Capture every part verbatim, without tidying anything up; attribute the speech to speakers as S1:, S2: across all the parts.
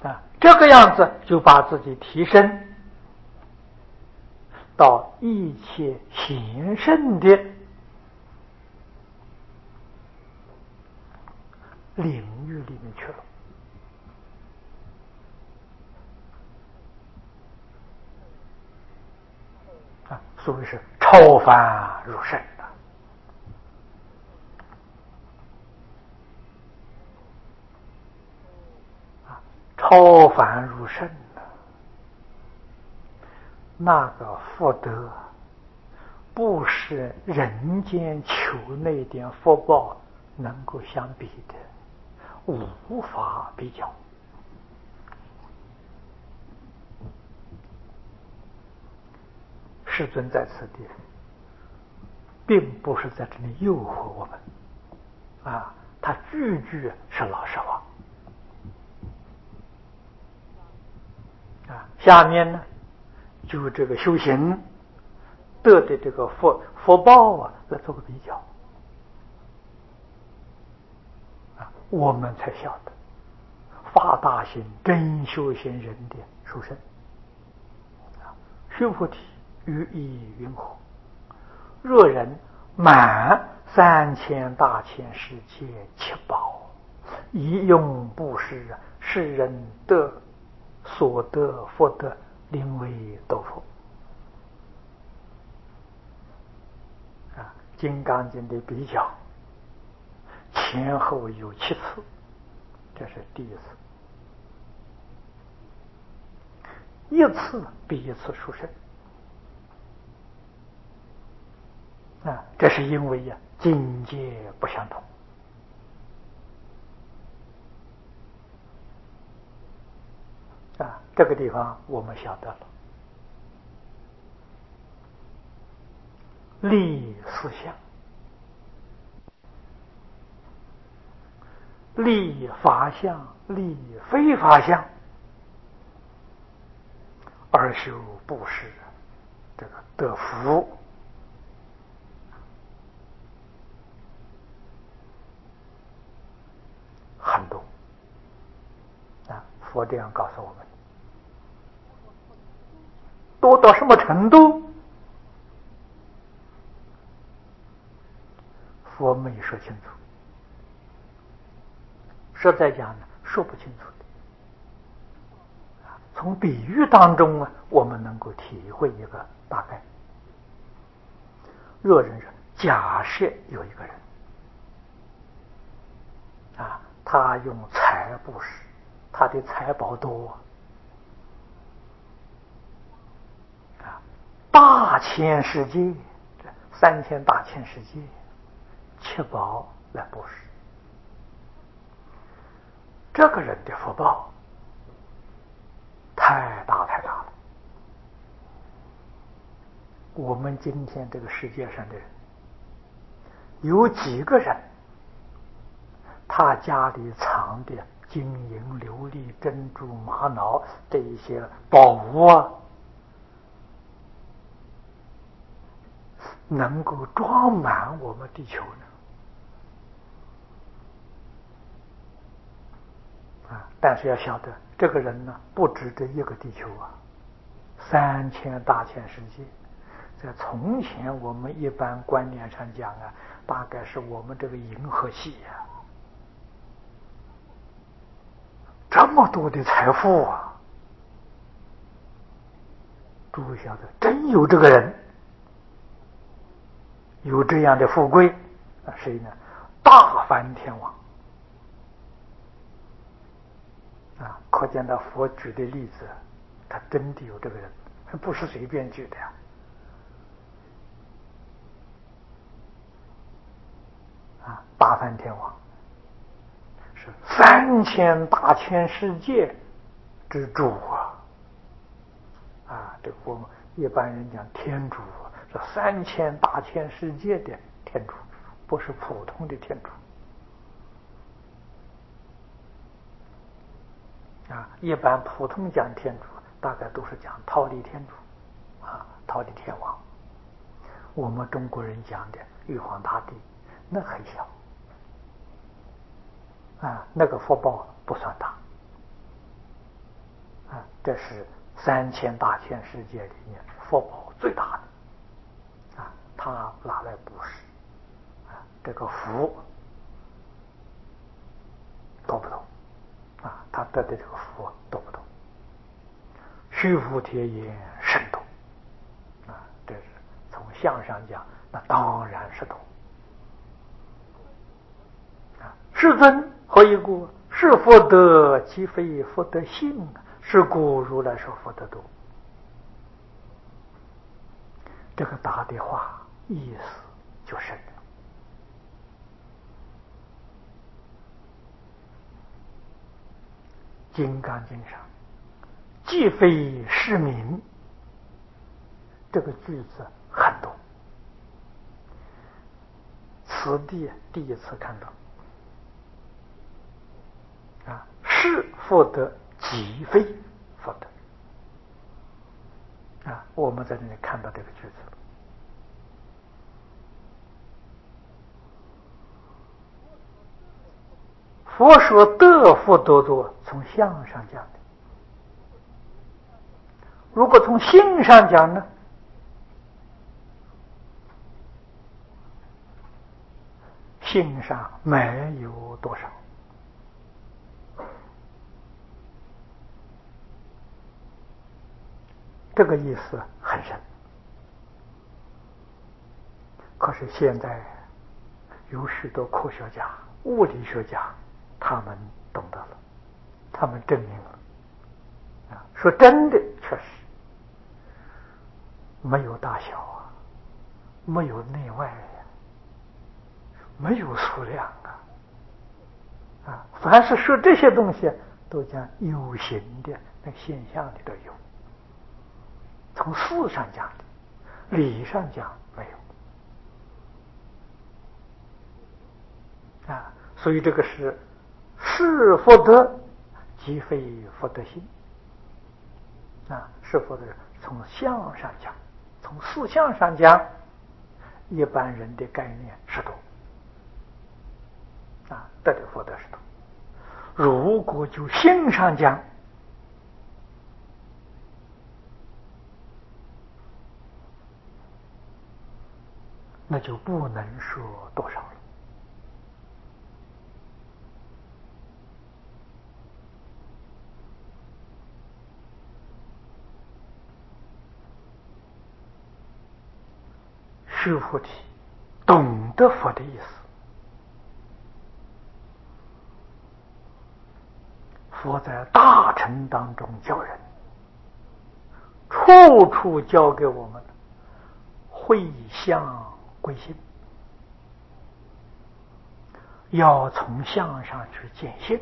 S1: 啊，这个样子就把自己提升到一切贤圣的领域里面去了。啊，所谓是超凡入圣的。啊，超凡入圣的那个福德，不是人间求那点福报能够相比的，无法比较。世尊在此地并不是在这里诱惑我们啊，他句句是老实话啊。下面呢，就这个修行得的这个福福报啊，来做个比较啊，我们才晓得发大心真修行人的殊胜啊。须菩提于意云何？若人满三千大千世界七宝，以用布施，世人得所得福德，令为斗佛。啊，《金刚经》的比较前后有七次，这是第一次，一次比一次殊胜。啊，这是因为呀，境界不相同。啊，这个地方我们晓得了，立四相，立法相，立非法相，而修布施，这个得福。很多啊，佛这样告诉我们，多到什么程度？佛没说清楚，实在讲呢，说不清楚的。从比喻当中啊，我们能够体会一个大概。若人说，假设有一个人啊，他用财布施，他的财宝多啊，大千世界，三千大千世界，七宝来布施，这个人的福报太大太大了。我们今天这个世界上的人，有几个人他家里藏的金银琉璃珍珠玛瑙这一些宝物啊，能够装满我们地球呢？啊，但是要晓得，这个人呢，不止这一个地球啊，三千大千世界。在从前我们一般观念上讲啊，大概是我们这个银河系呀、啊，这么多的财富啊！诸位晓得，真有这个人，有这样的富贵啊？谁呢？大梵天王啊！可见到佛举的例子，他真的有这个人，不是随便举的呀。啊，大梵天王是三千大千世界之主啊！啊，这个我们一般人讲天主是三千大千世界的天主，不是普通的天主。啊，一般普通讲天主，大概都是讲忉利天主，啊，忉利天王。我们中国人讲的玉皇大帝，那很小，啊，那个福报不算大。 啊，这是三千大千世界里面福报最大的啊，他拿来布施啊，这个福多不多啊？他得的这个福多不多？须菩提言甚多啊，这是从相上讲，那当然是多啊。世尊何以故？是福德，其非福德性，是故如来说福德多。这个答的话意思就深了。金刚经上既非是名，这个句子很多，此地第一次看到啊，是福德，即非福德啊，我们在这里看到这个句子。佛说得福多多，从相上讲的。如果从性上讲呢？性上没有多少。这个意思很深。可是现在有许多科学家、物理学家，他们懂得了，他们证明了啊，说真的，确实没有大小啊，没有内外呀、啊，没有数量啊，啊，凡是说这些东西，都讲有形的那个现象里头有，从事上讲的，理上讲没有。啊，所以这个是是福德，即非福德心。啊，是福德从相上讲，从事相上讲，一般人的概念是多。啊，得的福德是多。如果就性上讲，那就不能说多少了。须菩提懂得佛的意思，佛在大乘当中教人，处处教给我们会相归心，要从相上去见性，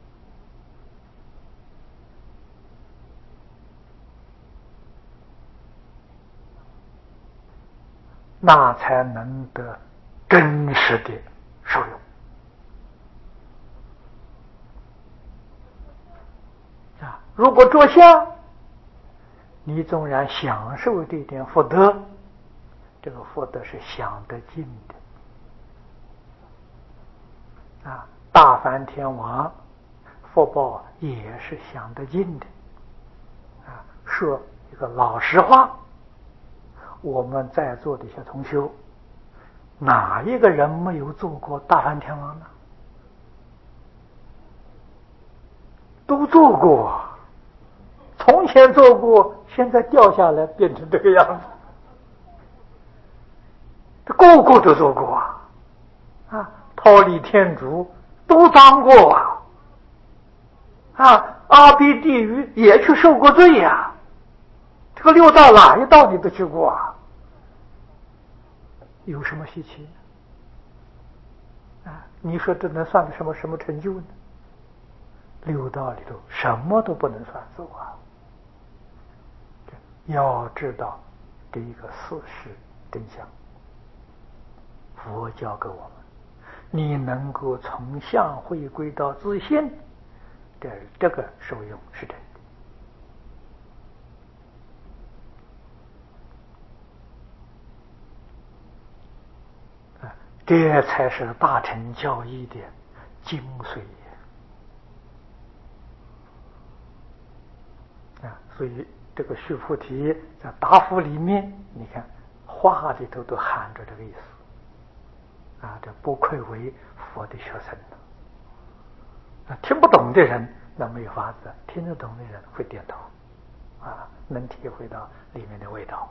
S1: 那才能得真实的受用。啊，如果着相，你纵然享受这点福德，这个福德是享得尽的。啊，大梵天王福报也是享得尽的。啊，说一个老实话，我们在座的一些同修，哪一个人没有做过大梵天王呢？都做过，从前做过，现在掉下来变成这个样子，这个个都做过啊！啊，忉利天竺都当过啊！啊，阿鼻地狱也去受过罪呀、啊！这个六道哪一道你都去过啊？有什么稀奇啊？你说这能算个什么什么成就呢？六道里头什么都不能算数啊！要知道这一个事实真相，佛教给我们，你能够从相回归到自性，这这个受用是真的。啊，这才是大乘教义的精髓。 啊，所以这个须菩提在答复里面，你看话里头都含着这个意思啊，这不愧为佛的学生啊，听不懂的人那没有法子，听得懂的人会点头啊，能体会到里面的味道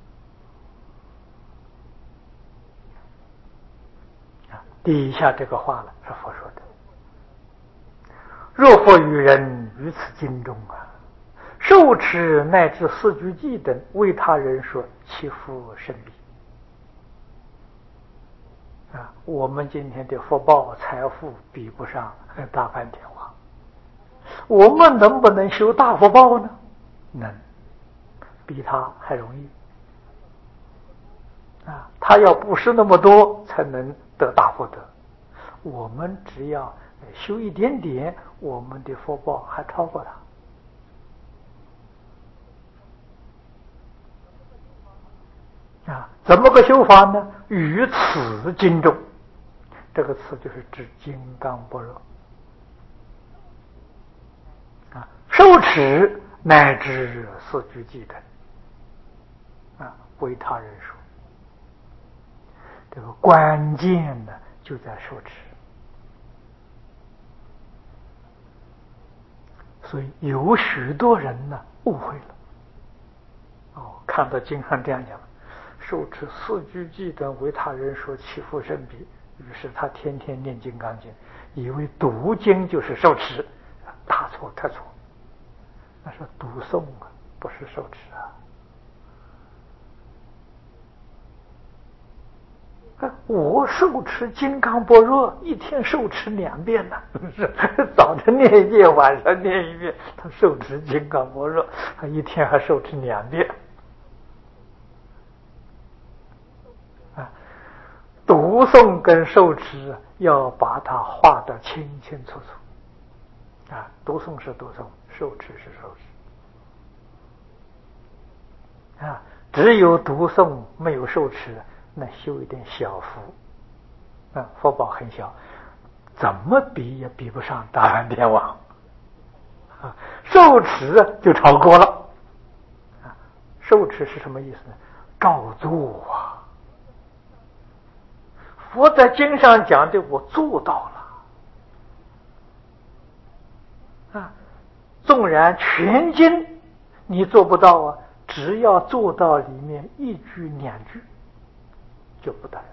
S1: 啊。底下这个话了是佛说的：若佛与人于此经中啊，受持乃至四句偈等，为他人说，其福甚彼。啊，我们今天的福报财富比不上大梵天王，我们能不能修大福报呢？能，比他还容易。啊，他要布施那么多才能得大福德，我们只要修一点点，我们的福报还超过他。啊，怎么个修法呢？于此经中，这个词就是指金刚般若啊，受持乃至四句偈等啊，为他人说。这个关键呢，就在受持。所以有许多人呢误会了。哦，看到经上这样讲，受持四句偈等，为他人说，其福甚彼。于是他天天念金刚经，以为读经就是受持，大错特错。那是读诵啊，不是受持啊。我受持金刚般若，一天受持两遍呢，早晨念一遍，晚上念一遍。他受持金刚般若，他一天还受持两遍。啊，读诵跟受持要把它画得清清楚楚。啊，读诵是读诵，受持是受持。啊，只有读诵没有受持，那修一点小福，啊，福报很小，怎么比也比不上大梵天王。啊，受持就超过了。啊，受持是什么意思呢？照做啊。佛在经上讲的，我做到了。啊，纵然全经你做不到啊，只要做到里面一句两句，就不得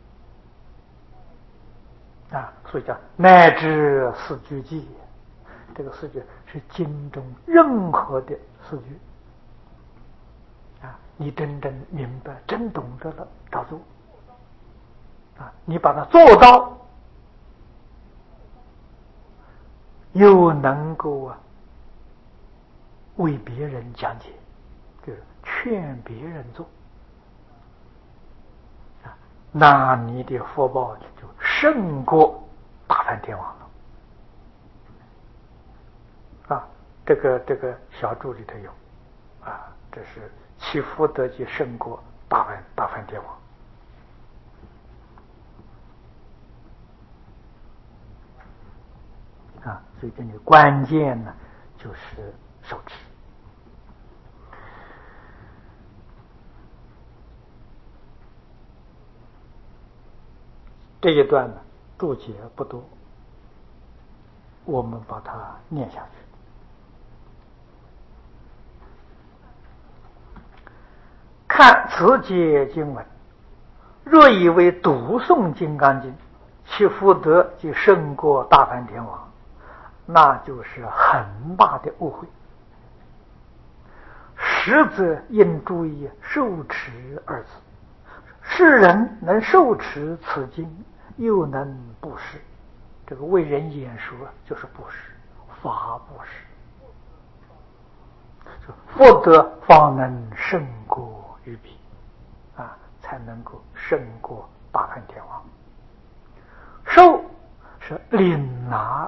S1: 了。啊，所以叫乃至四句偈，这个四句是经中任何的四句。啊，你真正明白，真懂得了，照做。啊，你把它做到，又能够啊为别人讲解，就是劝别人做。啊，那你的福报就胜过大梵天王了。啊，这个这个小注里头有，啊，这是其福德即胜过大梵大梵天王。啊，所以这里关键呢就是受持。这一段呢注解不多，我们把它念下去。看此节经文，若以为读诵金刚经，其福德即胜过大梵天王，那就是很大的误会。实则应注意受持二字。世人能受持此经，又能布施，这个为人演说就是布施，法布施，福德方能胜过于彼，啊，才能够胜过大梵天王。受是领拿，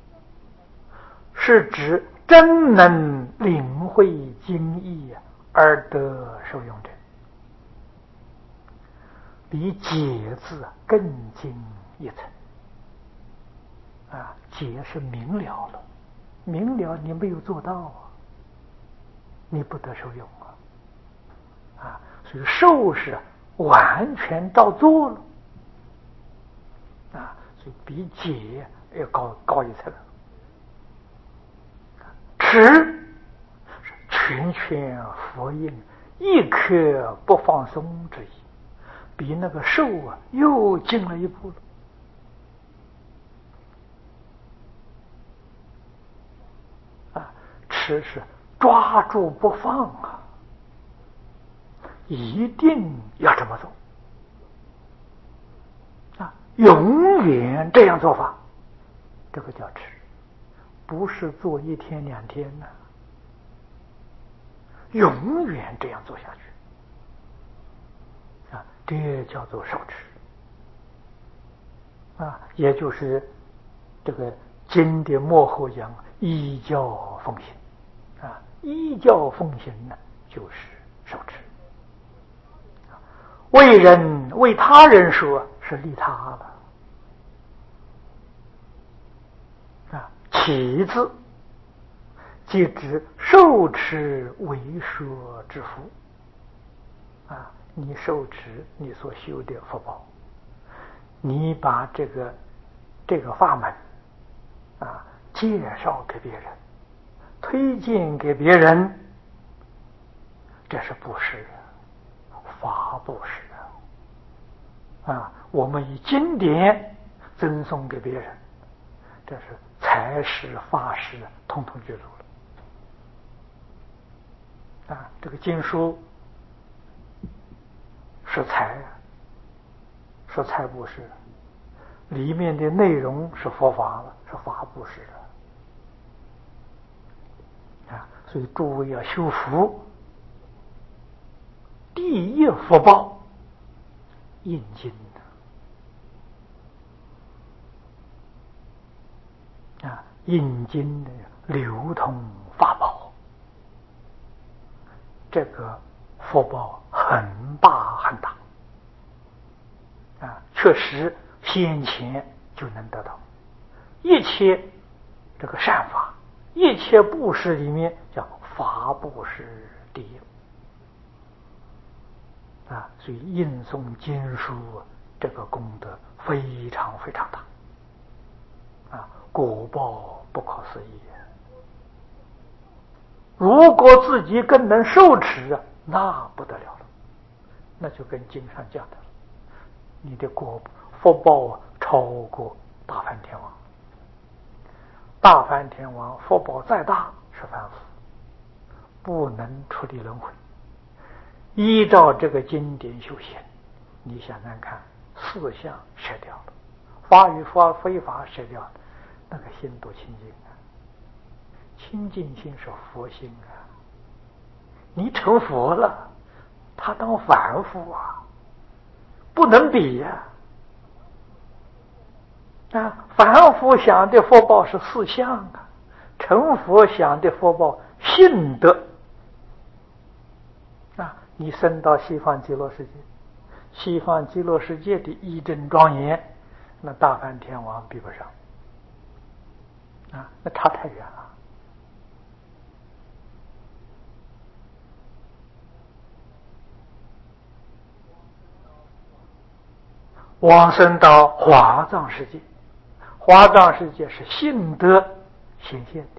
S1: 是指真能领会经义而得受用者，比解字更精一层。啊，解是明了了，明了你没有做到啊。 你不得受用啊！啊，所以受是完全照做了啊，所以比解要高高一层。持是全权佛印，一刻不放松之意，比那个受啊又进了一步了。啊，持是抓住不放啊，一定要这么做啊，永远这样做法，这个叫持，不是做一天两天呢、啊，永远这样做下去啊，这叫做受持啊，也就是这个经典末后讲依教奉行啊，依教奉行呢就是受持。为人为他人说是利他了啊，起字即指受持为说之福啊，你受持你所修的福报，你把这个这个法门啊介绍给别人，推荐给别人，这是布施，法布施啊！我们以经典赠送给别人，这是财施法施统统具足了啊！这个经书是财，是财布施，里面的内容是佛法了，是法布施啊！所以诸位要修福，第一福报印经啊，印经的流通法宝，这个福报很大很大啊，确实先前就能得到一切这个善法，一切布施里面叫法布施第一啊，所以印诵经书这个功德非常非常大啊，果报不可思议。如果自己更能受持啊，那不得了了，那就跟经上讲的，你的果福报啊超过大梵天王。大梵天王福报再大是凡夫，不能出离轮回。依照这个经典修行，你想想看，四相舍掉了，法与法非法舍掉了，那个心多清净啊！清净心是佛心啊！你成佛了，他当凡夫啊，不能比呀！啊，啊，凡夫想的福报是四相啊，成佛想的福报信德啊！你升到西方极乐世界，西方极乐世界的义正庄严，那大梵天王比不上啊，那差太远了。往生到华藏世界，华藏世界是信德显现的，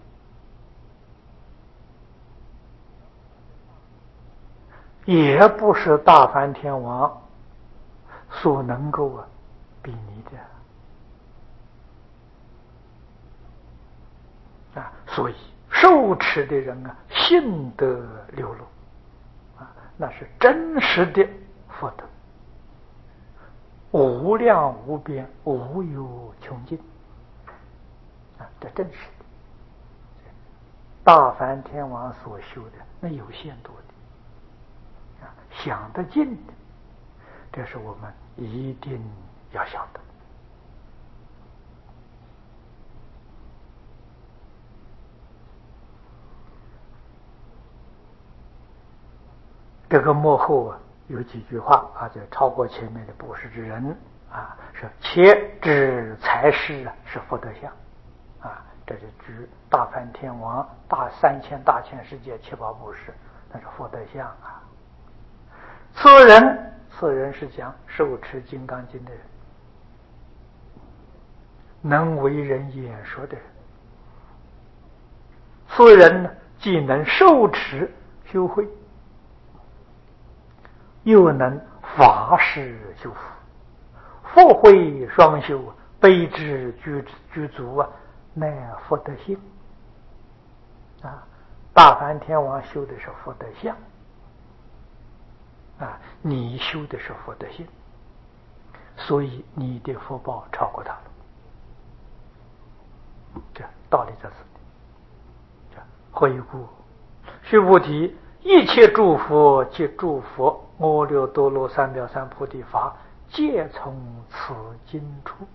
S1: 也不是大梵天王所能够啊比拟的啊，所以受持的人啊，信德流露啊，那是真实的福德，无量无边，无有穷尽啊，这真实的。大梵天王所修的那有限度的啊，想得尽的，这是我们一定要晓得。这个幕后啊有几句话啊，就超过前面的布施之人啊，是且知财施啊是福德相啊， 这是指大梵天王、大三千大千世界七宝布施，那是佛德相啊。此人，此人是讲受持《金刚经》的人，能为人演说的人。此人呢，既能受持修慧，又能法事修福，佛慧双修，悲智具具足啊，乃佛德性啊。大梵天王修的是佛德相啊，你修的是佛德性，所以你的福报超过他了。这道理在此。回顾须菩提，一切诸佛及诸佛阿耨多罗三藐三菩提法，皆从此经出。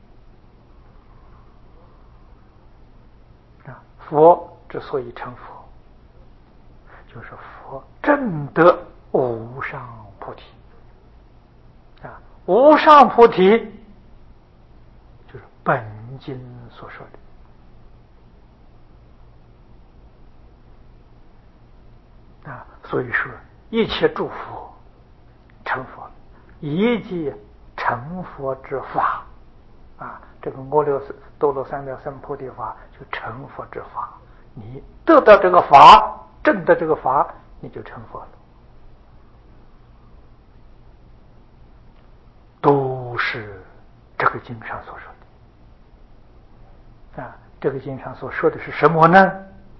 S1: 啊，佛之所以成佛，就是佛证得无上菩提。啊，无上菩提就是本经所说的。啊，所以说一切诸佛成佛，一即成佛之法啊，这个阿耨多罗三藐三菩提法就成佛之法，你得到这个法，证得这个法，你就成佛了。都是这个经上所说的啊。这个经上所说的是什么呢？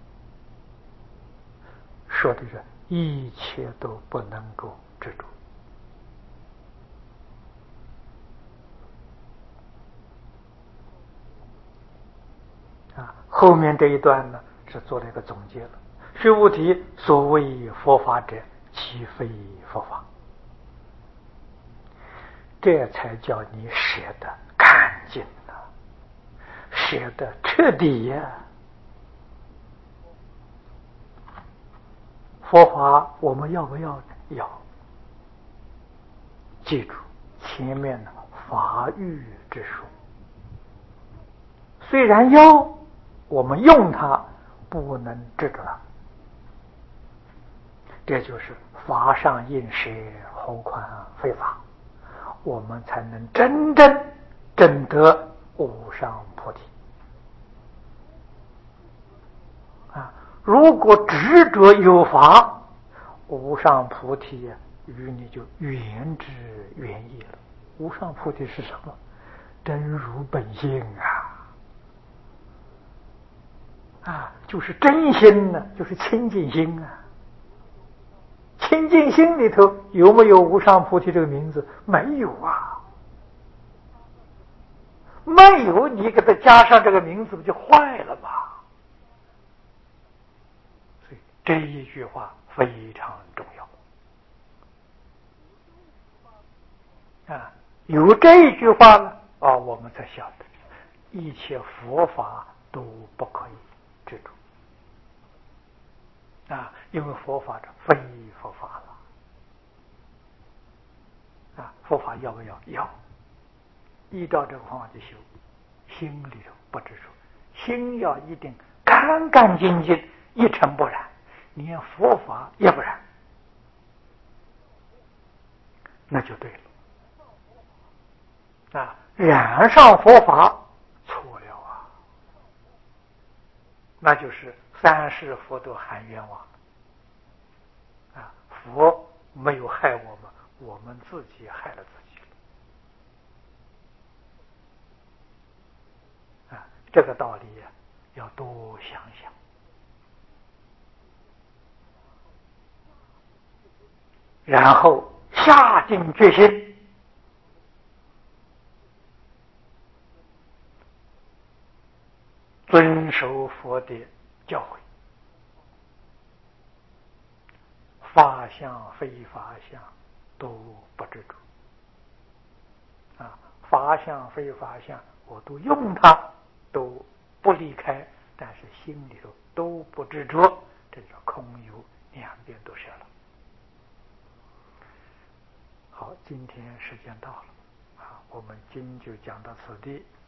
S1: 说的是一切都不能够执着啊。后面这一段呢，是做了一个总结了。须菩提，所谓佛法者，其非佛法，这才叫你舍得干净了，舍得彻底呀。佛法我们要不要？要。记住前面的法欲之说，虽然要，我们用它不能执着它，这就是法上应舍，何况非法，我们才能真正证得无上菩提啊！如果执着有法，无上菩提与你就远之远矣了。无上菩提是什么？真如本性啊！啊，就是真心呢、啊，就是清净心啊。清净心里头有没有无上菩提这个名字？没有啊，没有，你给它加上这个名字不就坏了吗？所以这一句话非常重要啊！有这一句话呢，啊，我们才晓得一切佛法都不可以执着啊，因为佛法这非佛法了啊！佛法要不要？要。依照这个方法去修，心里头不执着，心要一定干干净净，一尘不染，连佛法也不染，那就对了啊！染上佛法错了啊，那就是三世佛都含冤枉啊！佛没有害我们，我们自己害了自己了啊！这个道理要多想想，然后下定决心，遵守佛的教诲，法相非法相都不执着啊！法相非法相我都用它，都不离开，但是心里头都不执着，这叫空有，两边都舍了。好，今天时间到了啊，我们经就讲到此地。